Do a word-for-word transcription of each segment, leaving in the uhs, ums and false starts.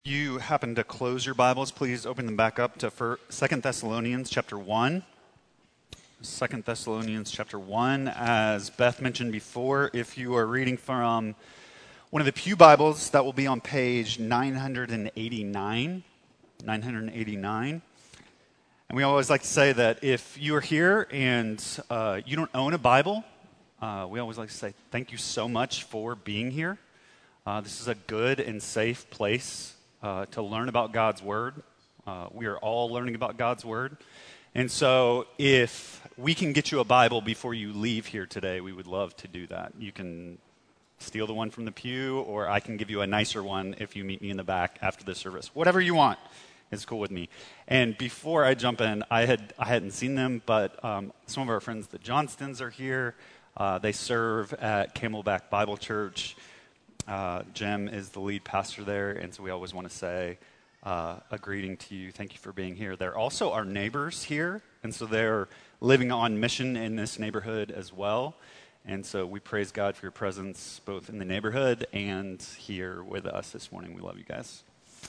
You happen to close your Bibles, please open them back up to Second Thessalonians chapter one. Second Thessalonians chapter one, as Beth mentioned before, if you are reading from one of the Pew Bibles, that will be on page nine eighty-nine. nine eighty-nine. And we always like to say that if you are here and uh, you don't own a Bible, uh, we always like to say thank you so much for being here. Uh, this is a good and safe place Uh, to learn about God's Word. Uh, we are all learning about God's Word. And so if we can get you a Bible before you leave here today, we would love to do that. You can steal the one from the pew, or I can give you a nicer one if you meet me in the back after the service. Whatever you want is cool with me. And before I jump in, I, had, I hadn't seen them, but um, some of our friends, the Johnstons, are here. Uh, they serve at Camelback Bible Church. Uh, Jim is the lead pastor there, and so we always want to say uh, a greeting to you. Thank you for being here. They're also our neighbors here, and so they're living on mission in this neighborhood as well. And so we praise God for your presence both in the neighborhood and here with us this morning. We love you guys.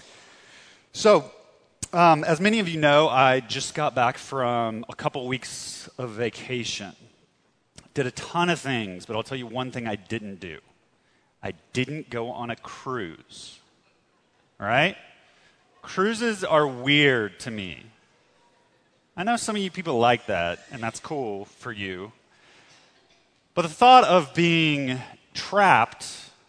So, um, as many of you know, I just got back from a couple weeks of vacation. Did a ton of things, but I'll tell you one thing I didn't do. I didn't go on a cruise, all right? Cruises are weird to me. I know some of you people like that, and that's cool for you. But the thought of being trapped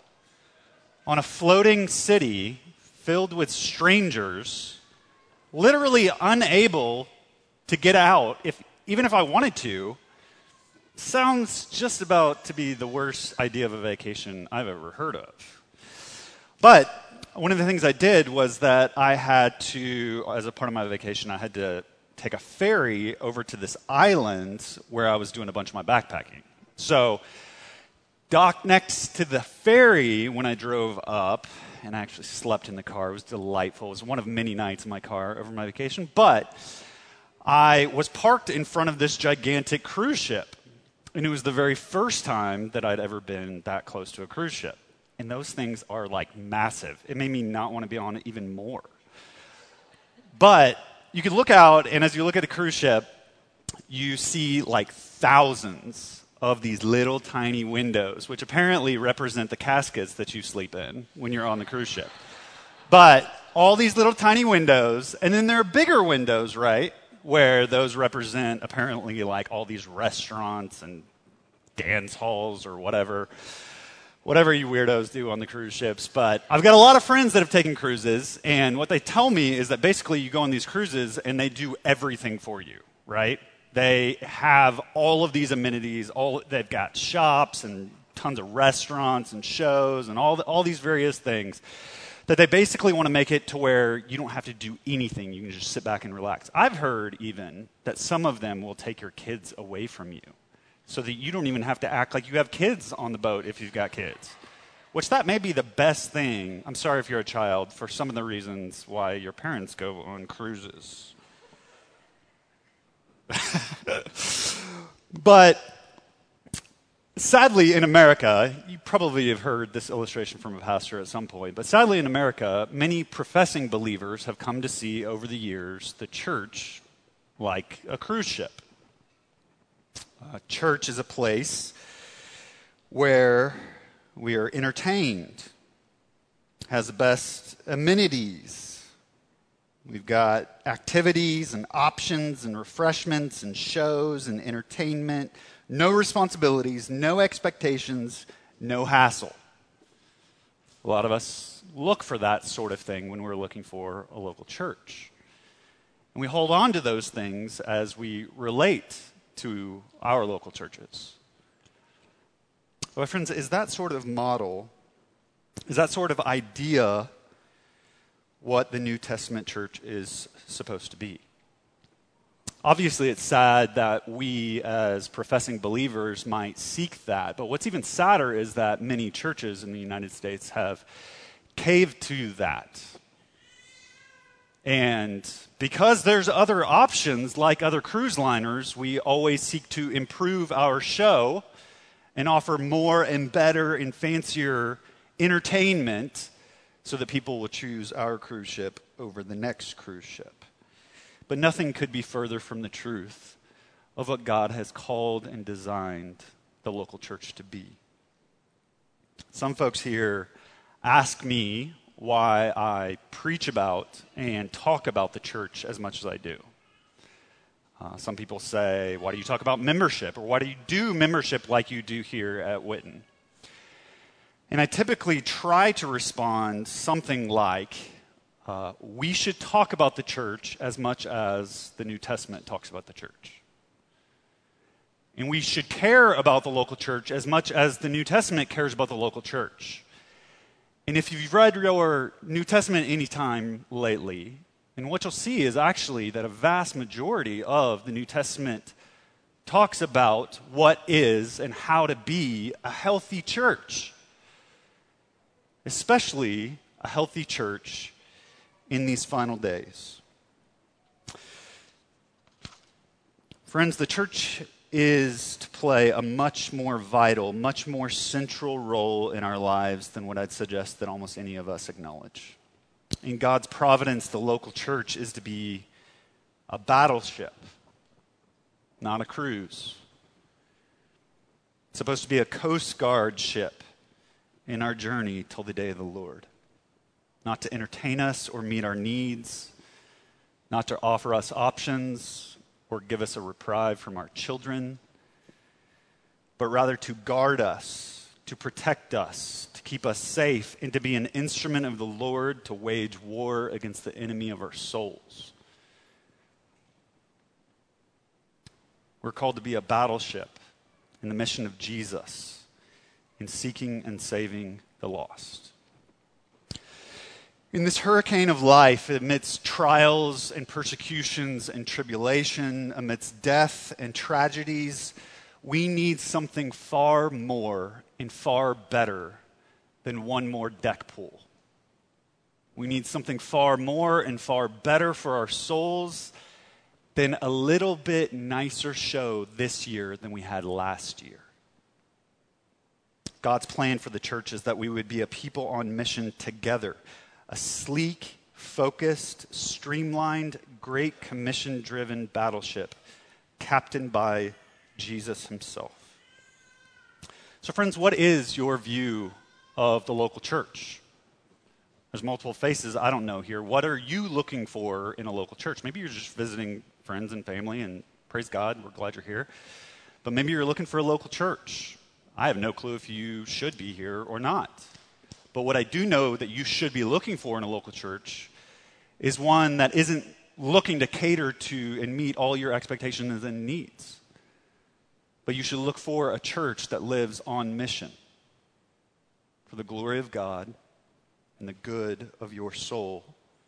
on a floating city filled with strangers, literally unable to get out, if even if I wanted to, sounds just about to be the worst idea of a vacation I've ever heard of. But one of the things I did was that I had to, as a part of my vacation, I had to take a ferry over to this island where I was doing a bunch of my backpacking. So, docked next to the ferry when I drove up, and I actually slept in the car. It was delightful. It was one of many nights in my car over my vacation. But I was parked in front of this gigantic cruise ship. And it was the very first time that I'd ever been that close to a cruise ship. And those things are like massive. It made me not want to be on it even more. But you could look out, and as you look at the cruise ship, you see like thousands of these little tiny windows, which apparently represent the caskets that you sleep in when you're on the cruise ship. But all these little tiny windows, and then there are bigger windows, right? Where those represent apparently like all these restaurants and dance halls or whatever, whatever you weirdos do on the cruise ships. But I've got a lot of friends that have taken cruises, and what they tell me is that basically you go on these cruises and they do everything for you, right? They have all of these amenities, all they've got shops and tons of restaurants and shows and all the, all these various things that they basically want to make it to where you don't have to do anything. You can just sit back and relax. I've heard even that some of them will take your kids away from you so that you don't even have to act like you have kids on the boat if you've got kids, which that may be the best thing. I'm sorry if you're a child for some of the reasons why your parents go on cruises. But sadly, in America, you probably have heard this illustration from a pastor at some point, but sadly in America, many professing believers have come to see over the years the church like a cruise ship. A church is a place where we are entertained, has the best amenities. We've got activities and options and refreshments and shows and entertainment. No responsibilities, no expectations, no hassle. A lot of us look for that sort of thing when we're looking for a local church. And we hold on to those things as we relate to our local churches. Well, friends, is that sort of model, is that sort of idea what the New Testament church is supposed to be? Obviously, it's sad that we as professing believers might seek that, but what's even sadder is that many churches in the United States have caved to that. And because there's other options like other cruise liners, we always seek to improve our show and offer more and better and fancier entertainment so that people will choose our cruise ship over the next cruise ship. But nothing could be further from the truth of what God has called and designed the local church to be. Some folks here ask me why I preach about and talk about the church as much as I do. Uh, some people say, why do you talk about membership? Or why do you do membership like you do here at Witten? And I typically try to respond something like, uh, we should talk about the church as much as the New Testament talks about the church. And we should care about the local church as much as the New Testament cares about the local church. And if you've read your New Testament any time lately, and what you'll see is actually that a vast majority of the New Testament talks about what is and how to be a healthy church, especially a healthy church in these final days. Friends, the church is to play a much more vital, much more central role in our lives than what I'd suggest that almost any of us acknowledge. In God's providence, the local church is to be a battleship, not a cruise. It's supposed to be a Coast Guard ship in our journey till the day of the Lord. Not to entertain us or meet our needs, not to offer us options or give us a reprieve from our children, but rather to guard us, to protect us, to keep us safe, and to be an instrument of the Lord to wage war against the enemy of our souls. We're called to be a battleship in the mission of Jesus in seeking and saving the lost. In this hurricane of life, amidst trials and persecutions and tribulation, amidst death and tragedies, we need something far more and far better than one more deck pool. We need something far more and far better for our souls than a little bit nicer show this year than we had last year. God's plan for the church is that we would be a people on mission together. A sleek, focused, streamlined, Great Commission-driven battleship captained by Jesus himself. So friends, what is your view of the local church? There's multiple faces I don't know here. What are you looking for in a local church? Maybe you're just visiting friends and family, and praise God, we're glad you're here. But maybe you're looking for a local church. I have no clue if you should be here or not. But what I do know that you should be looking for in a local church is one that isn't looking to cater to and meet all your expectations and needs. But you should look for a church that lives on mission for the glory of God and the good of your soul.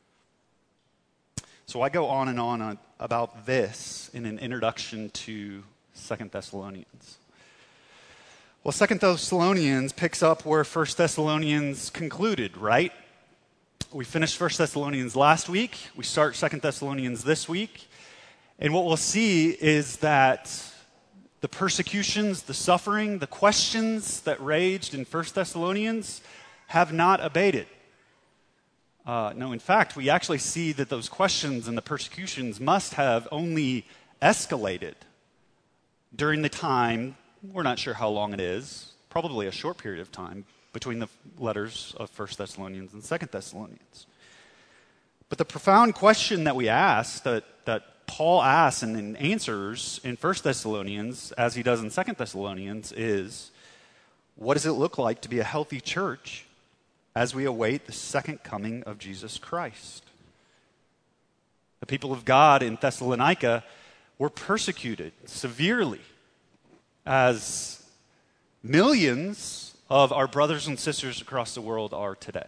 So I go on and on about this in an introduction to Second Thessalonians. Well, Second Thessalonians picks up where First Thessalonians concluded, right? We finished First Thessalonians last week. We start Second Thessalonians this week. And what we'll see is that the persecutions, the suffering, the questions that raged in First Thessalonians have not abated. Uh, no, in fact, we actually see that those questions and the persecutions must have only escalated during the time. We're not sure how long it is, probably a short period of time between the letters of First Thessalonians and Second Thessalonians. But the profound question that we ask, that, that Paul asks and, and answers in First Thessalonians, as he does in Second Thessalonians, is, what does it look like to be a healthy church as we await the second coming of Jesus Christ? The people of God in Thessalonica were persecuted severely, as millions of our brothers and sisters across the world are today.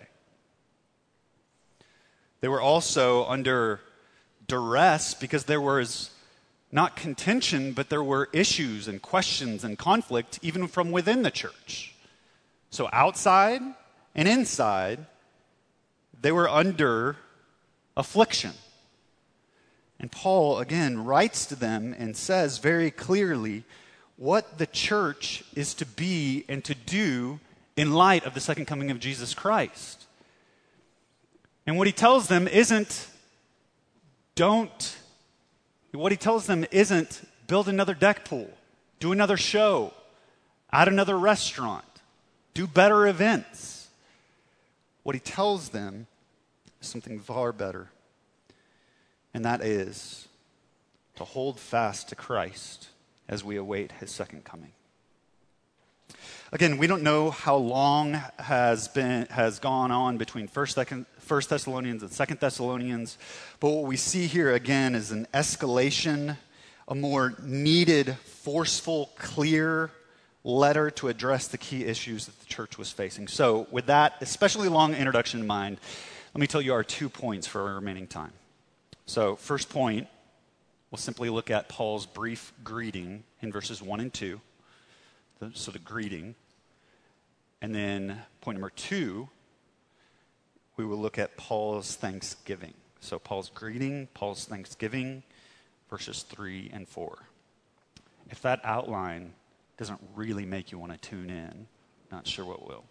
They were also under duress because there was not contention, but there were issues and questions and conflict even from within the church. So outside and inside, they were under affliction. And Paul, again, writes to them and says very clearly what the church is to be and to do in light of the second coming of Jesus Christ. And what he tells them isn't, don't, what he tells them isn't build another deck pool, do another show, add another restaurant, do better events. What he tells them is something far better, and that is to hold fast to Christ as we await his second coming. Again, we don't know how long has been has gone on between First, Second, First Thessalonians and Second Thessalonians, but what we see here again is an escalation, a more needed, forceful, clear letter to address the key issues that the church was facing. So, with that especially long introduction in mind, let me tell you our two points for our remaining time. So, first point, we'll simply look at Paul's brief greeting in verses one and two. The, so the greeting. And then point number two, we will look at Paul's thanksgiving. So Paul's greeting, Paul's thanksgiving, verses three and four. If that outline doesn't really make you want to tune in, not sure what will.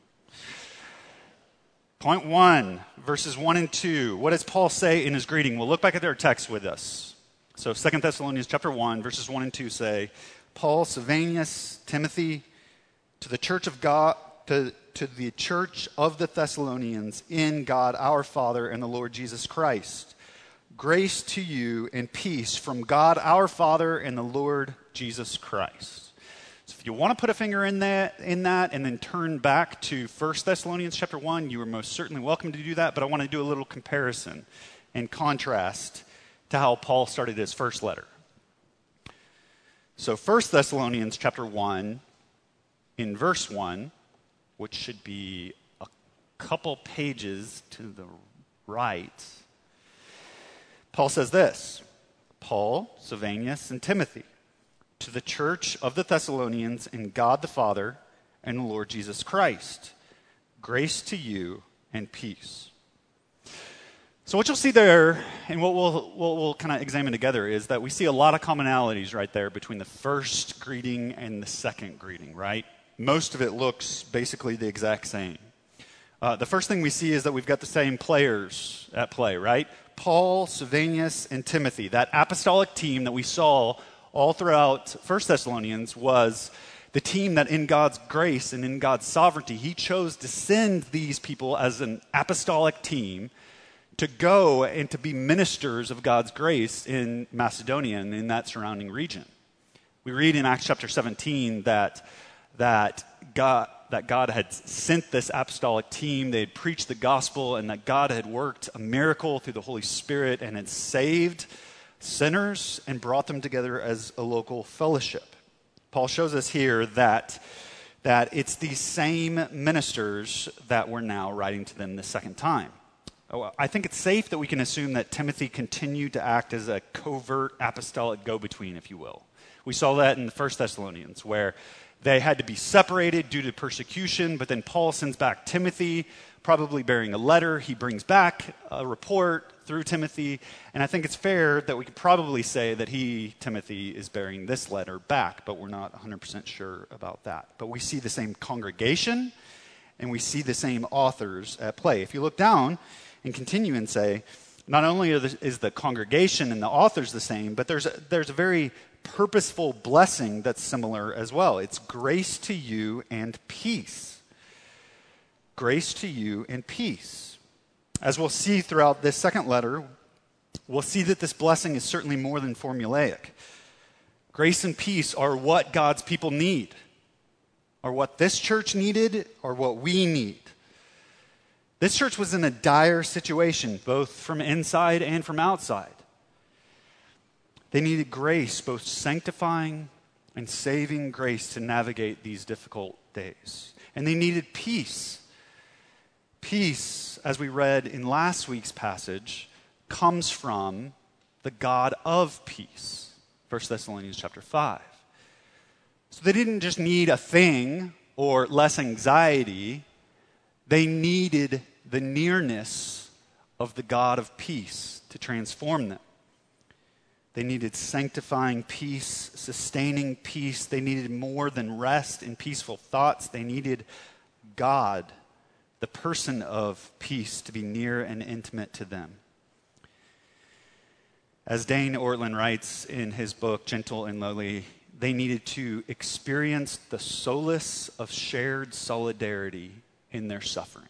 Point one, verses one and two. What does Paul say in his greeting? We'll look back at their text with us. So Second Thessalonians chapter one, verses one and two say, Paul, Silvanus, Timothy, to the church of God, to, to the church of the Thessalonians in God our Father and the Lord Jesus Christ. Grace to you and peace from God our Father and the Lord Jesus Christ. So if you want to put a finger in that, in that and then turn back to First Thessalonians chapter one, you are most certainly welcome to do that, but I want to do a little comparison and contrast to how Paul started his first letter. So First Thessalonians chapter one, in verse one, which should be a couple pages to the right, Paul says this, Paul, Silvanus, and Timothy, to the church of the Thessalonians in God the Father and the Lord Jesus Christ, grace to you and peace. So what you'll see there, and what we'll, what we'll kind of examine together, is that we see a lot of commonalities right there between the first greeting and the second greeting, right? Most of it looks basically the exact same. Uh, the first thing we see is that we've got the same players at play, right? Paul, Silvanus, and Timothy. That apostolic team that we saw all throughout First Thessalonians was the team that in God's grace and in God's sovereignty, he chose to send these people as an apostolic team to go and to be ministers of God's grace in Macedonia and in that surrounding region. We read in Acts chapter seventeen that, that, God, that God had sent this apostolic team, they had preached the gospel, and that God had worked a miracle through the Holy Spirit and had saved sinners and brought them together as a local fellowship. Paul shows us here that, that it's these same ministers that we're now writing to them the second time. I think it's safe that we can assume that Timothy continued to act as a covert apostolic go-between, if you will. We saw that in the First Thessalonians, where they had to be separated due to persecution, but then Paul sends back Timothy, probably bearing a letter. He brings back a report through Timothy, and I think it's fair that we could probably say that he, Timothy, is bearing this letter back, but we're not one hundred percent sure about that. But we see the same congregation, and we see the same authors at play. If you look down and continue and say, not only is the congregation and the authors the same, but there's a, there's a very purposeful blessing that's similar as well. It's grace to you and peace. Grace to you and peace. As we'll see throughout this second letter, we'll see that this blessing is certainly more than formulaic. Grace and peace are what God's people need, are what this church needed, or what we need. This church was in a dire situation, both from inside and from outside. They needed grace, both sanctifying and saving grace to navigate these difficult days. And they needed peace. Peace, as we read in last week's passage, comes from the God of peace. First Thessalonians chapter five. So they didn't just need a thing or less anxiety. They needed the nearness of the God of peace to transform them. They needed sanctifying peace, sustaining peace. They needed more than rest and peaceful thoughts. They needed God the person of peace to be near and intimate to them. As Dane Ortland writes in his book, Gentle and Lowly, they needed to experience the solace of shared solidarity in their suffering.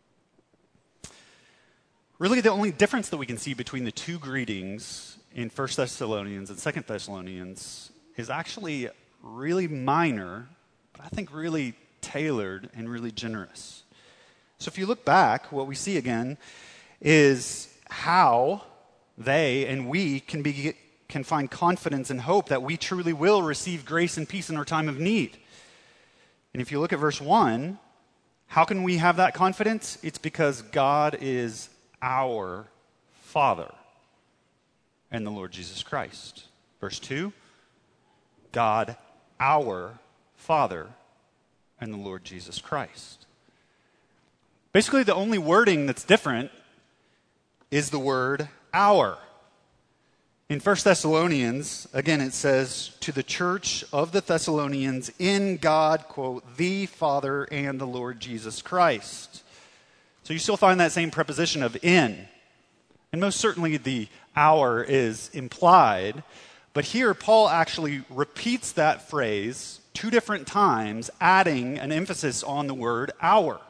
Really, the only difference that we can see between the two greetings in First Thessalonians and Second Thessalonians is actually really minor, but I think really tailored and really generous. So if you look back, what we see again is how they and we can be can find confidence and hope that we truly will receive grace and peace in our time of need. And if you look at verse one, how can we have that confidence? It's because God is our Father and the Lord Jesus Christ. Verse two, God, our Father and the Lord Jesus Christ. Basically, the only wording that's different is the word our. In First Thessalonians, again, it says, to the church of the Thessalonians in God, quote, the Father and the Lord Jesus Christ. So you still find that same preposition of in. And most certainly the our is implied. But here Paul actually repeats that phrase two different times, adding an emphasis on the word our.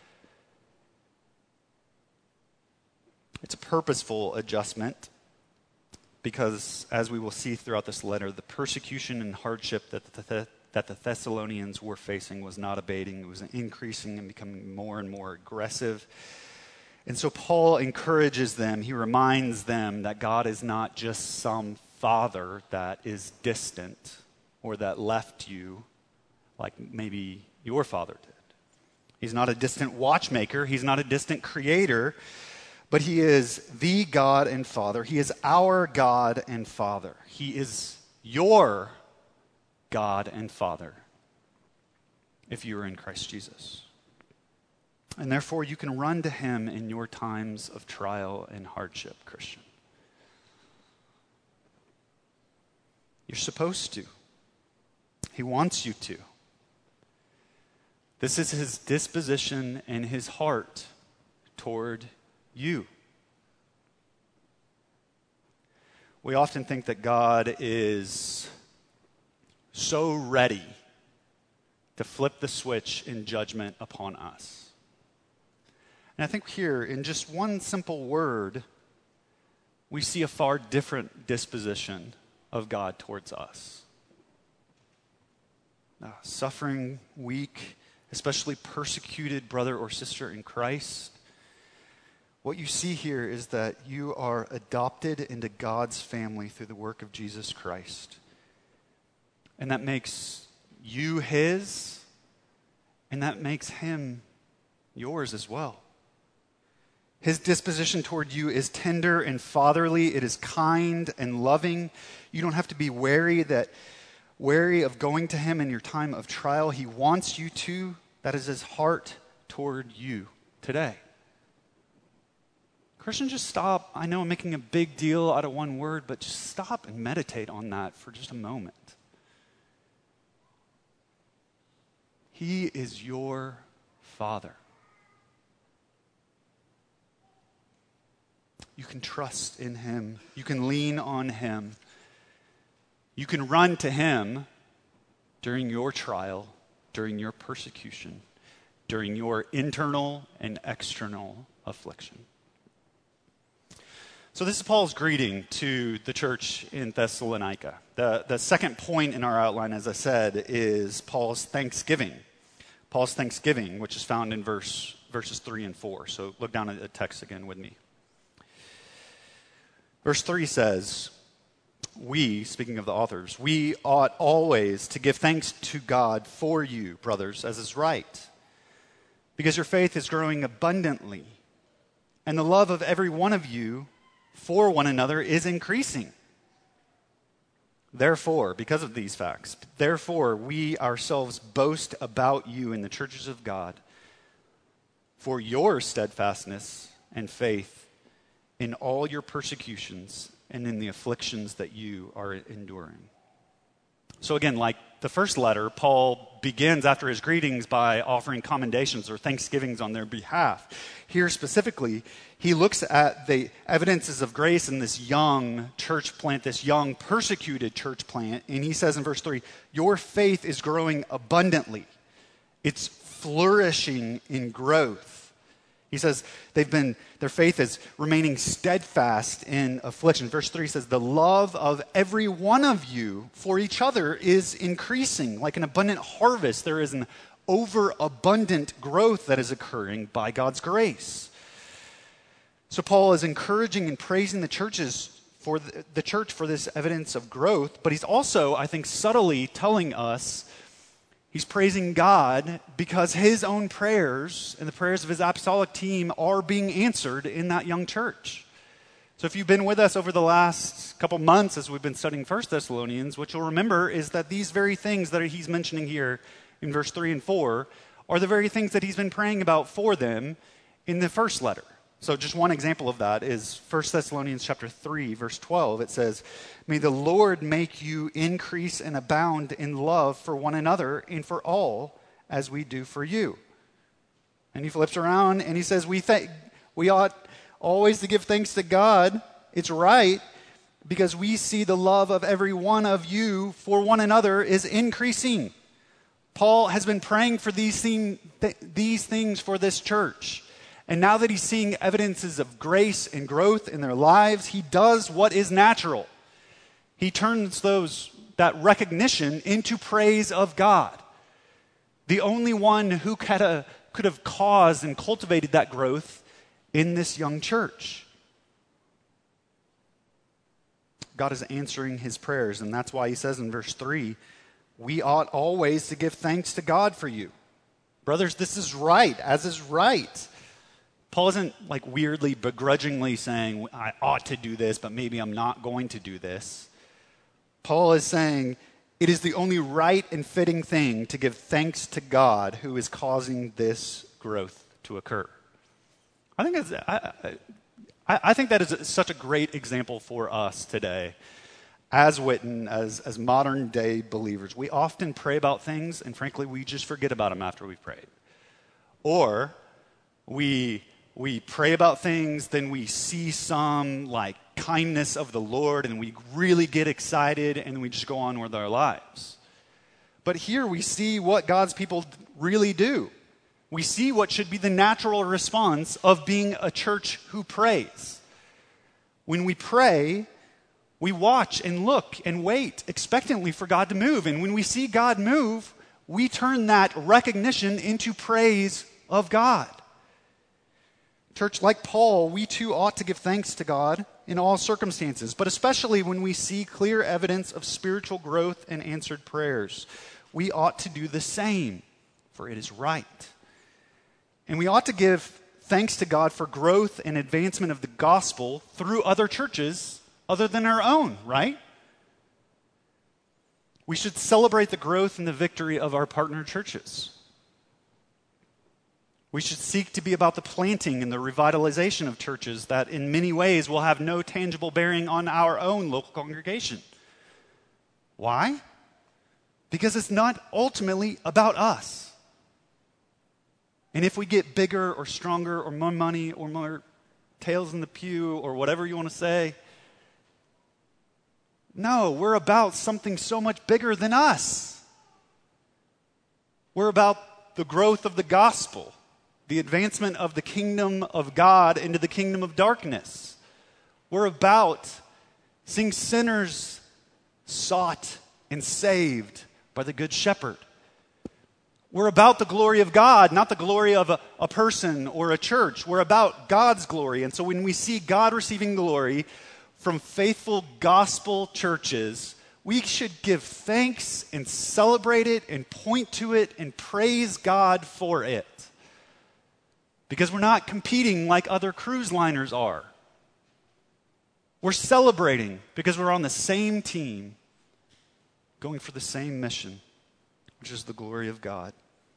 It's a purposeful adjustment because, as we will see throughout this letter, the persecution and hardship that the, that the Thessalonians were facing was not abating. It was increasing and becoming more and more aggressive. And so Paul encourages them. He reminds them that God is not just some father that is distant or that left you like maybe your father did. He's not a distant watchmaker. He's not a distant creator. But he is the God and Father. He is our God and Father. He is your God and Father if you are in Christ Jesus. And therefore, you can run to him in your times of trial and hardship, Christian. You're supposed to. He wants you to. This is his disposition and his heart toward you. We often think that God is so ready to flip the switch in judgment upon us. And I think here, in just one simple word, we see a far different disposition of God towards us. Uh, suffering, weak, especially persecuted brother or sister in Christ. What you see here is that you are adopted into God's family through the work of Jesus Christ. And that makes you his, and that makes him yours as well. His disposition toward you is tender and fatherly. It is kind and loving. You don't have to be wary that wary of going to him in your time of trial. He wants you to. That is his heart toward you today. Christian, just stop. I know I'm making a big deal out of one word, but just stop and meditate on that for just a moment. He is your Father. You can trust in him. You can lean on him. You can run to him during your trial, during your persecution, during your internal and external affliction. So this is Paul's greeting to the church in Thessalonica. The, the second point in our outline, as I said, is Paul's thanksgiving. Paul's thanksgiving, which is found in verse verses three and four. So look down at the text again with me. Verse three says, we, speaking of the authors, we ought always to give thanks to God for you, brothers, as is right, because your faith is growing abundantly, and the love of every one of you for one another is increasing. Therefore, because of these facts, therefore we ourselves boast about you in the churches of God for your steadfastness and faith in all your persecutions and in the afflictions that you are enduring. So again, like the first letter, Paul begins after his greetings by offering commendations or thanksgivings on their behalf. Here specifically, he looks at the evidences of grace in this young church plant, this young persecuted church plant, and he says in verse three, your faith is growing abundantly. It's flourishing in growth. He says they've been, their faith is remaining steadfast in affliction. Verse three says, the love of every one of you for each other is increasing. Like an abundant harvest, there is an overabundant growth that is occurring by God's grace. So Paul is encouraging and praising the churches for the, the church for this evidence of growth, but he's also, I think, subtly telling us he's praising God because his own prayers and the prayers of his apostolic team are being answered in that young church. So if you've been with us over the last couple months as we've been studying First Thessalonians, what you'll remember is that these very things that he's mentioning here in verse three and four are the very things that he's been praying about for them in the first letter. So just one example of that is First Thessalonians chapter three, verse twelve. It says, may the Lord make you increase and abound in love for one another and for all as we do for you. And he flips around and he says, we th- we ought always to give thanks to God. It's right because we see the love of every one of you for one another is increasing. Paul has been praying for these, thing, th- these things for this church. And now that he's seeing evidences of grace and growth in their lives, he does what is natural. He turns those that recognition into praise of God. The only one who could have, could have caused and cultivated that growth in this young church. God is answering his prayers, and that's why he says in verse three, we ought always to give thanks to God for you. Brothers, this is right, as is right. Paul isn't like weirdly, begrudgingly saying, I ought to do this, but maybe I'm not going to do this. Paul is saying, it is the only right and fitting thing to give thanks to God who is causing this growth to occur. I think it's, I, I, I think that is such a great example for us today as Witten, as, as modern day believers. We often pray about things, and frankly, we just forget about them after we've prayed. Or we... We pray about things, then we see some like kindness of the Lord and we really get excited and we just go on with our lives. But here we see what God's people really do. We see what should be the natural response of being a church who prays. When we pray, we watch and look and wait expectantly for God to move. And when we see God move, we turn that recognition into praise of God. Church, like Paul, we too ought to give thanks to God in all circumstances, but especially when we see clear evidence of spiritual growth and answered prayers. We ought to do the same, for it is right. And we ought to give thanks to God for growth and advancement of the gospel through other churches other than our own, right? We should celebrate the growth and the victory of our partner churches. We should seek to be about the planting and the revitalization of churches that in many ways will have no tangible bearing on our own local congregation. Why? Because it's not ultimately about us. And if we get bigger or stronger or more money or more tails in the pew or whatever you want to say, no, we're about something so much bigger than us. We're about the growth of the gospel. The advancement of the kingdom of God into the kingdom of darkness. We're about seeing sinners sought and saved by the Good Shepherd. We're about the glory of God, not the glory of a, a person or a church. We're about God's glory. And so when we see God receiving glory from faithful gospel churches, we should give thanks and celebrate it and point to it and praise God for it. Because we're not competing like other cruise liners are. We're celebrating because we're on the same team, going for the same mission, which is the glory of God,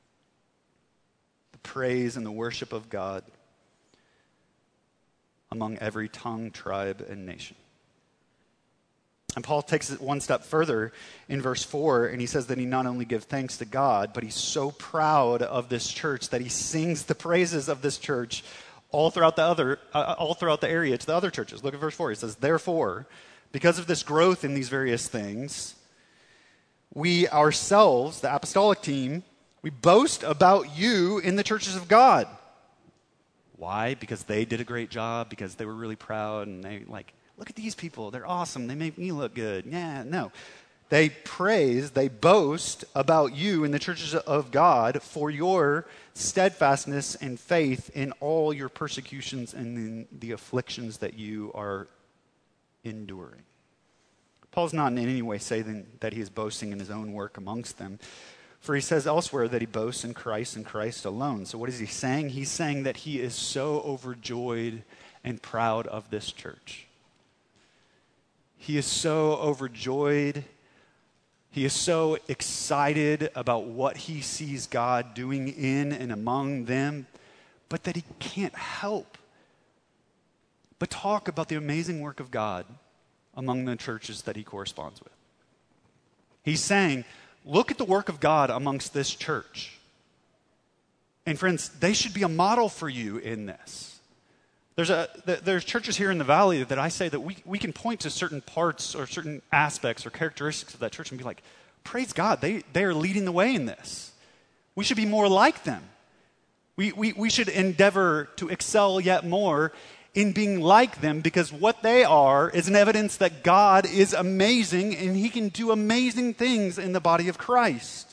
the praise and the worship of God among every tongue, tribe, and nation. And Paul takes it one step further in verse four, and he says that he not only gives thanks to God, but he's so proud of this church that he sings the praises of this church all throughout the other, uh, all throughout the area to the other churches. Look at verse four. He says, therefore, because of this growth in these various things, we ourselves, the apostolic team, we boast about you in the churches of God. Why? Because they did a great job, because they were really proud, and they like, look at these people, they're awesome, they make me look good. Yeah, no. They praise, they boast about you in the churches of God for your steadfastness and faith in all your persecutions and in the afflictions that you are enduring. Paul's not in any way saying that he is boasting in his own work amongst them, for he says elsewhere that he boasts in Christ and Christ alone. So what is he saying? He's saying that he is so overjoyed and proud of this church. He is so overjoyed. He is so excited about what he sees God doing in and among them, but that he can't help but talk about the amazing work of God among the churches that he corresponds with. He's saying, look at the work of God amongst this church. And friends, they should be a model for you in this. There's a there's churches here in the valley that I say that we, we can point to certain parts or certain aspects or characteristics of that church and be like, praise God, they, they are leading the way in this. We should be more like them. We, we, we should endeavor to excel yet more in being like them, because what they are is an evidence that God is amazing and he can do amazing things in the body of Christ.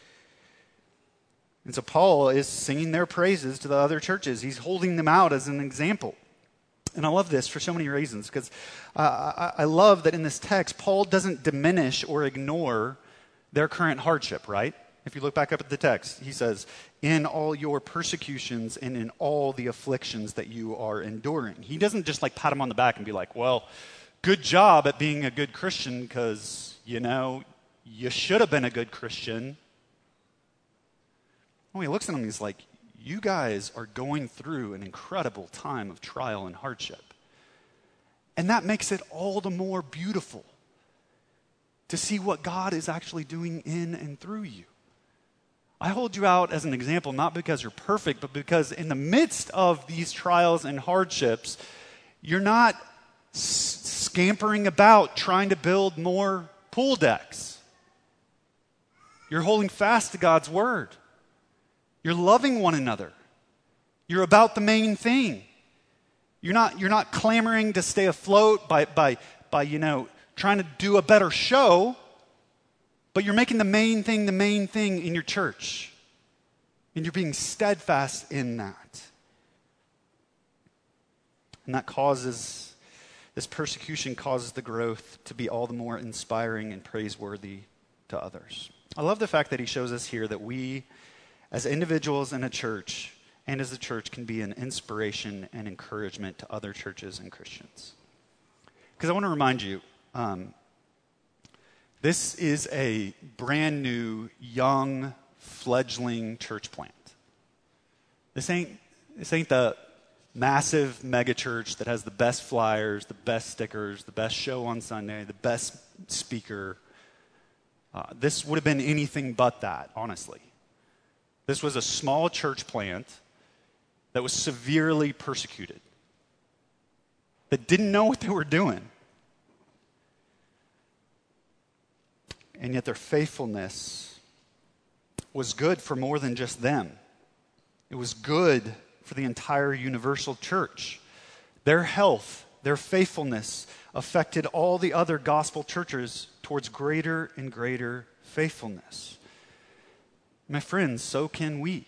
And so Paul is singing their praises to the other churches. He's holding them out as an example. And I love this for so many reasons, because uh, I, I love that in this text, Paul doesn't diminish or ignore their current hardship, right? If you look back up at the text, he says, in all your persecutions and in all the afflictions that you are enduring. He doesn't just like pat him on the back and be like, well, good job at being a good Christian, because, you know, you should have been a good Christian. Oh, he looks at him and he's like, you guys are going through an incredible time of trial and hardship. And that makes it all the more beautiful to see what God is actually doing in and through you. I hold you out as an example, not because you're perfect, but because in the midst of these trials and hardships, you're not s- scampering about trying to build more pool decks. You're holding fast to God's word. You're loving one another. You're about the main thing. You're not, you're not clamoring to stay afloat by, by, by, you know, trying to do a better show, but you're making the main thing the main thing in your church. And you're being steadfast in that. And that causes, this persecution causes the growth to be all the more inspiring and praiseworthy to others. I love the fact that he shows us here that we, as individuals in a church and as a church, can be an inspiration and encouragement to other churches and Christians. Because I want to remind you, um, this is a brand new, young, fledgling church plant. This ain't, this ain't the massive mega church that has the best flyers, the best stickers, the best show on Sunday, the best speaker. Uh, this would have been anything but that, honestly. This was a small church plant that was severely persecuted, that didn't know what they were doing. And yet their faithfulness was good for more than just them. It was good for the entire universal church. Their health, their faithfulness affected all the other gospel churches towards greater and greater faithfulness. My friends, so can we.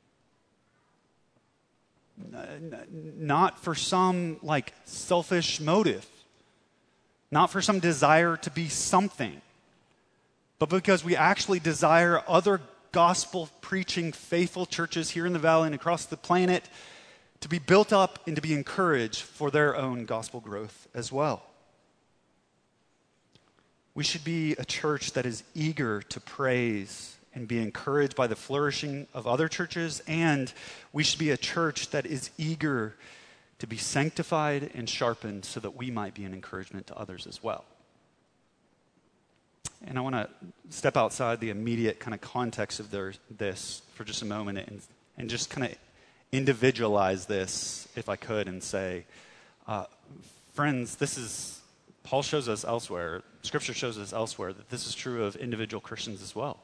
Not for some like selfish motive, not for some desire to be something, but because we actually desire other gospel preaching faithful churches here in the valley and across the planet to be built up and to be encouraged for their own gospel growth as well. We should be a church that is eager to praise and be encouraged by the flourishing of other churches, and we should be a church that is eager to be sanctified and sharpened so that we might be an encouragement to others as well. And I want to step outside the immediate kind of context of their, this for just a moment and, and just kind of individualize this, if I could, and say, uh, friends, this is, Paul shows us elsewhere, Scripture shows us elsewhere, that this is true of individual Christians as well.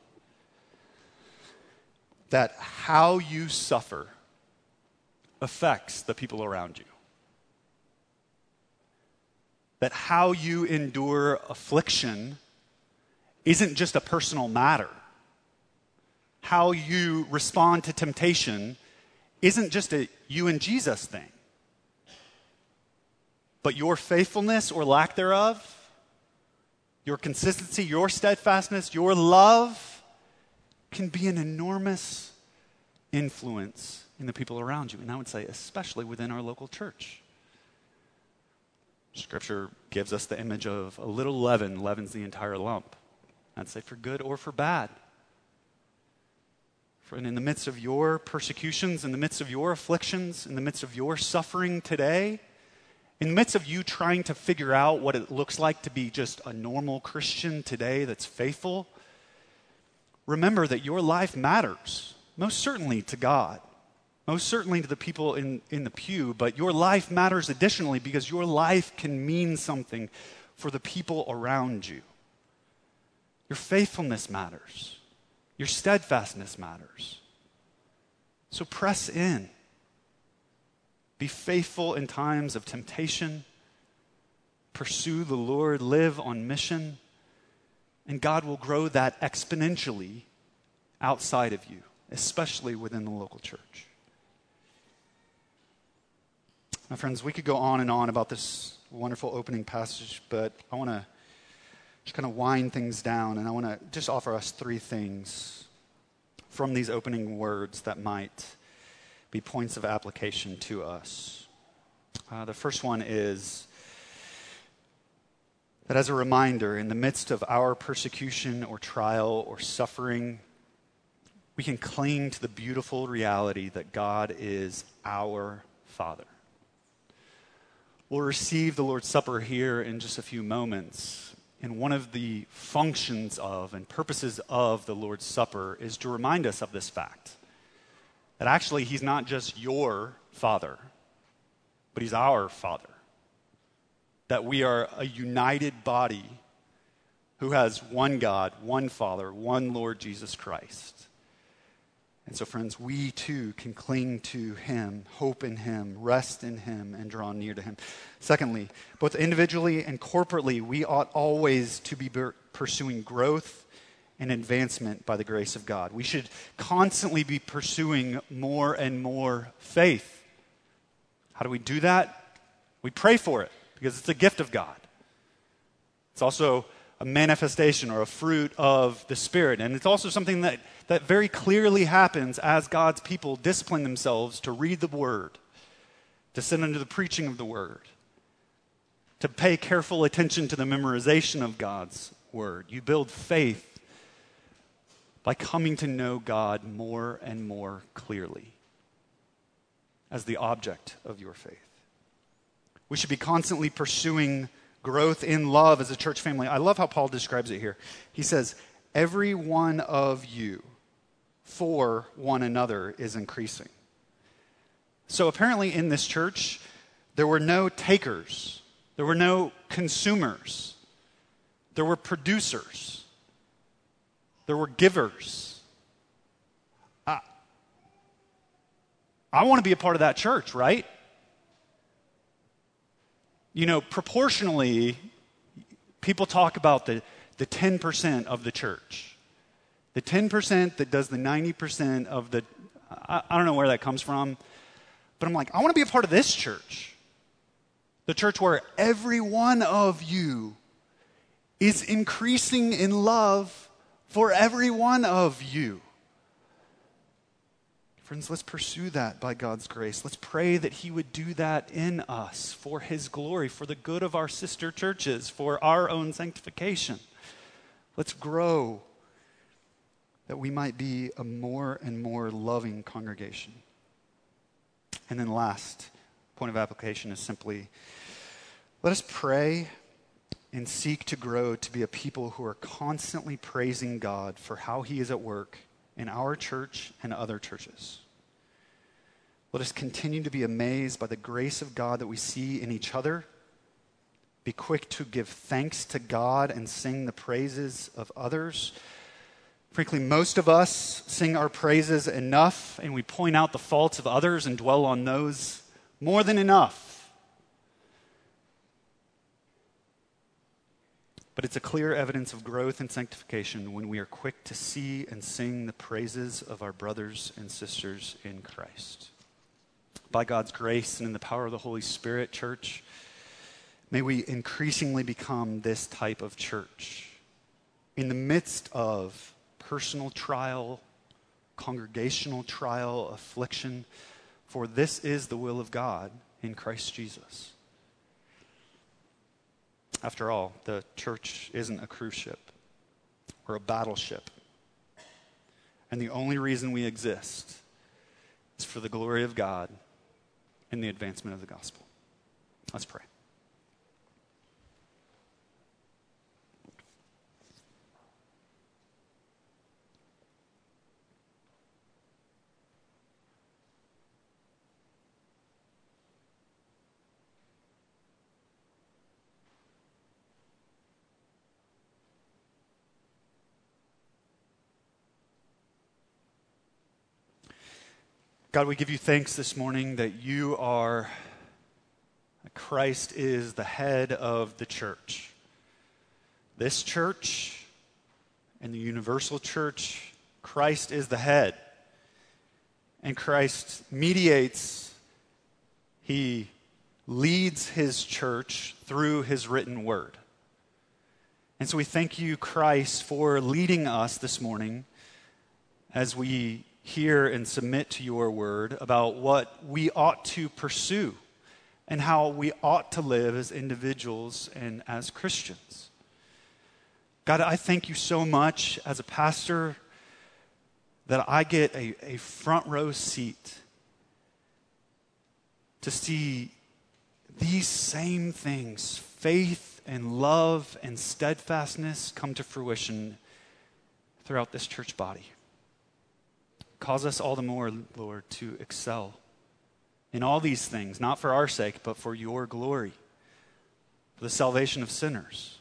That how you suffer affects the people around you. That how you endure affliction isn't just a personal matter. How you respond to temptation isn't just a you and Jesus thing. But your faithfulness or lack thereof, your consistency, your steadfastness, your love can be an enormous influence in the people around you. And I would say especially within our local church. Scripture gives us the image of a little leaven leavens the entire lump. I'd say for good or for bad. For in the midst of your persecutions, in the midst of your afflictions, in the midst of your suffering today, in the midst of you trying to figure out what it looks like to be just a normal Christian today that's faithful, remember that your life matters, most certainly to God, most certainly to the people in, in the pew, but your life matters additionally because your life can mean something for the people around you. Your faithfulness matters. Your steadfastness matters. So press in. Be faithful in times of temptation. Pursue the Lord. Live on mission. And God will grow that exponentially outside of you, especially within the local church. My friends, we could go on and on about this wonderful opening passage, but I want to just kind of wind things down, and I want to just offer us three things from these opening words that might be points of application to us. Uh, the first one is that as a reminder, in the midst of our persecution or trial or suffering, we can cling to the beautiful reality that God is our Father. We'll receive the Lord's Supper here in just a few moments. And one of the functions of and purposes of the Lord's Supper is to remind us of this fact. That actually he's not just your Father, but he's our Father. That we are a united body who has one God, one Father, one Lord Jesus Christ. And so, friends, we too can cling to him, hope in him, rest in him, and draw near to him. Secondly, both individually and corporately, we ought always to be pursuing growth and advancement by the grace of God. We should constantly be pursuing more and more faith. How do we do that? We pray for it because it's a gift of God. It's also a manifestation or a fruit of the Spirit. And it's also something that, that very clearly happens as God's people discipline themselves to read the Word, to sit under the preaching of the Word, to pay careful attention to the memorization of God's Word. You build faith by coming to know God more and more clearly as the object of your faith. We should be constantly pursuing growth in love as a church family. I love how Paul describes it here. He says, every one of you for one another is increasing. So apparently in this church, there were no takers. There were no consumers. There were producers. There were givers. I, I want to be a part of that church, right? You know, proportionally, people talk about the, the ten percent of the church. The ten percent that does the ninety percent of the, I, I don't know where that comes from, but I'm like, I want to be a part of this church. The church where every one of you is increasing in love for every one of you. Friends, let's pursue that by God's grace. Let's pray that he would do that in us for his glory, for the good of our sister churches, for our own sanctification. Let's grow that we might be a more and more loving congregation. And then last point of application is simply, let us pray and seek to grow to be a people who are constantly praising God for how he is at work in our church and other churches. Let us continue to be amazed by the grace of God that we see in each other. Be quick to give thanks to God and sing the praises of others. Frankly, most of us sing our praises enough, and we point out the faults of others and dwell on those more than enough. But it's a clear evidence of growth and sanctification when we are quick to see and sing the praises of our brothers and sisters in Christ. By God's grace and in the power of the Holy Spirit, church, may we increasingly become this type of church. In the midst of personal trial, congregational trial, affliction, for this is the will of God in Christ Jesus. After all, the church isn't a cruise ship or a battleship. And the only reason we exist is for the glory of God and the advancement of the gospel. Let's pray. God, we give you thanks this morning that you are, that Christ is the head of the church. This church and the universal church, Christ is the head. And Christ mediates, he leads his church through his written word. And so we thank you, Christ, for leading us this morning as we hear and submit to your word about what we ought to pursue and how we ought to live as individuals and as Christians. God, I thank you so much as a pastor that I get a, a front row seat to see these same things, faith and love and steadfastness, come to fruition throughout this church body. Cause us all the more, Lord, to excel in all these things, not for our sake, but for your glory, for the salvation of sinners.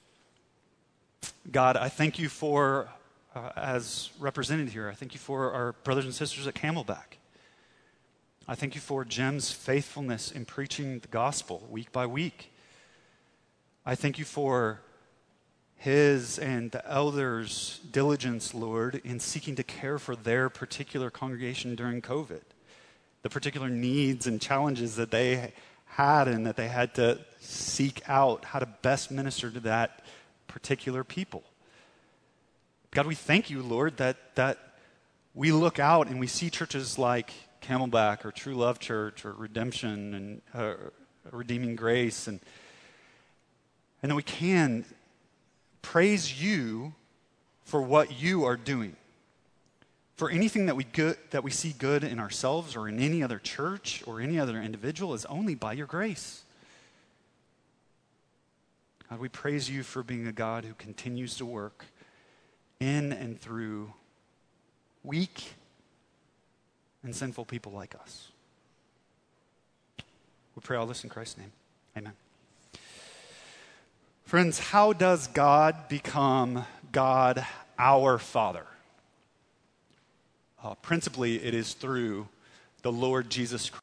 God, I thank you for, uh, as represented here, I thank you for our brothers and sisters at Camelback. I thank you for Jim's faithfulness in preaching the gospel week by week. I thank you for his and the elders' diligence, Lord, in seeking to care for their particular congregation during COVID, the particular needs and challenges that they had and that they had to seek out how to best minister to that particular people. God, we thank you, Lord, that, that we look out and we see churches like Camelback or True Love Church or Redemption and uh, Redeeming Grace, and, and that we can praise you for what you are doing. For anything that we good, that we see good in ourselves or in any other church or any other individual is only by your grace. God, we praise you for being a God who continues to work in and through weak and sinful people like us. We pray all this in Christ's name. Amen. Friends, how does God become God our Father? Uh, principally, it is through the Lord Jesus Christ.